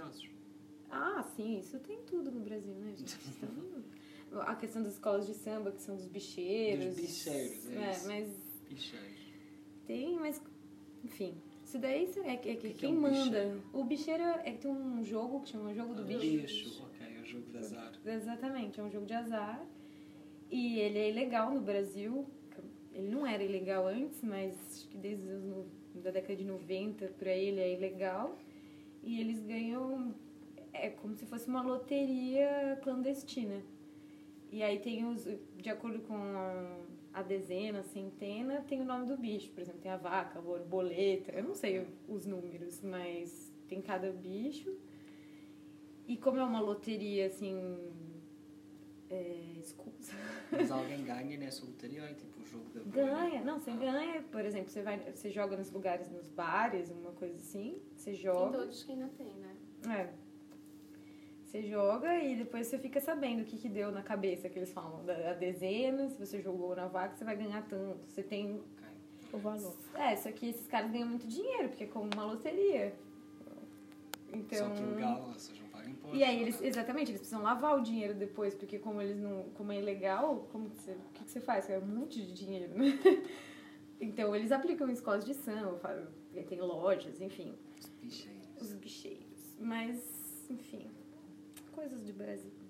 religiosos. Ah, sim, isso tem tudo no Brasil, né, gente? Então, a questão das escolas de samba, que são dos bicheiros. Dos bicheiros, isso. Mas Bicheiros. tem, mas, enfim. Isso daí é que quem um manda. bicheiro? O bicheiro tem um jogo que chama Jogo do Bicho. Bicho, ok, é o jogo de azar. Exatamente, é um jogo de azar. E ele é ilegal no Brasil. Ele não era ilegal antes, mas acho que desde da década de 90 por aí ele é ilegal. E eles ganham... É como se fosse uma loteria clandestina. E aí tem de acordo com a dezena, a centena, tem o nome do bicho. Por exemplo, tem a vaca, a borboleta. Eu não sei os números, mas tem cada bicho. E como é uma loteria, assim... escusa. Mas alguém ganha nessa loteria, é tipo o jogo da bolha? Ganha. Não, você ganha. Por exemplo, você joga nos lugares, nos bares, uma coisa assim. Você joga. Tem todos que ainda tem, né? Você joga e depois você fica sabendo o que deu na cabeça, que eles falam. A dezena, se você jogou na vaca, você vai ganhar tanto. Você tem o valor. Só que esses caras ganham muito dinheiro, porque é como uma loteria. Então... Só que o legal, vocês não pagam imposto. E aí, eles precisam lavar o dinheiro depois, porque como é ilegal, o que você faz? É um monte de dinheiro, né? Então, eles aplicam em escolas de samba, tem lojas, enfim. Os bicheiros. Os bicheiros. Mas, enfim, coisas do Brasil.